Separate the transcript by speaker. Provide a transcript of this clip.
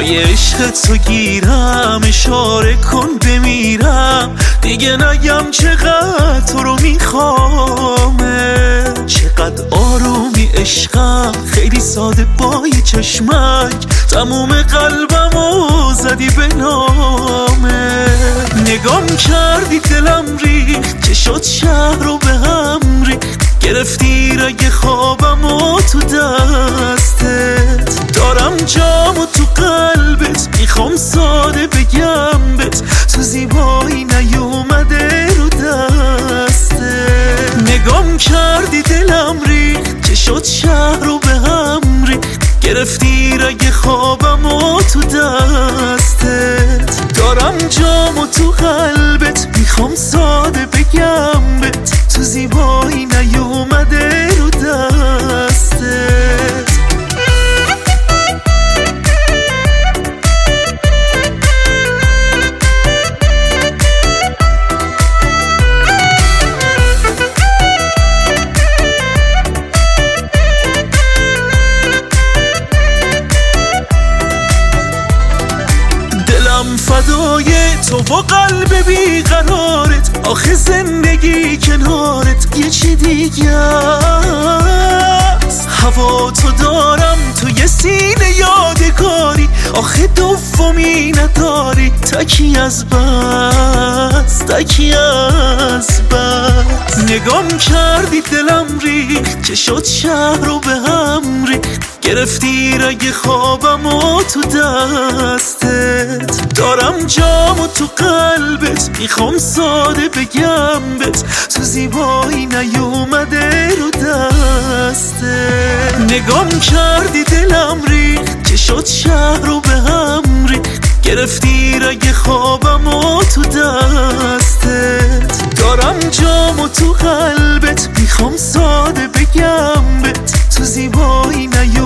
Speaker 1: پای عشق تو گیرم، اشاره کن بمیرم، دیگه نگم چقدر تو رو میخوامه. چقدر آرومی عشقم، خیلی ساده با یه چشمک تموم قلبمو زدی به نامه. نگام کردی دلم ریخت، چه شد شهر رو به هم ریخت، گرفتی رگ خوابمو تو دستت. دارم جامو تو قلبت، میخوام ساده بگم بت، تو زیبایی نیومده رو دستت. نگام کردی دلم ریخت، چه شد شهر رو به هم ریخت، گرفتی رگ خوابمو تو دستت. دارم جامو تو قلبت، میخوام ساده بگم بت، تو زیبایی نیومده رو دستت. فدای تو و قلب بیقرارت، آخه زندگی کنارت یه چی دیگه است. هوا تو دارم توی سینه یادگاری، آخه دومی نداری، تکی از بس، تکی از بس. نگام کردی دلم ریخت، چه شد شهر رو به هم ریخت، گرفتی رگ خوابمو تو دستت. دارم جامو تو قلبت، میخوام ساده بگم بت، تو زیبایی نیومده رو دستت. نگام کردی دلم ریخت، چه شد شهر رو به هم ریخت، گرفتی رگ خوابمو تو دستت. دارم جامو تو قلبت، میخوام ساده بگم بت، تو زیبایی نیومده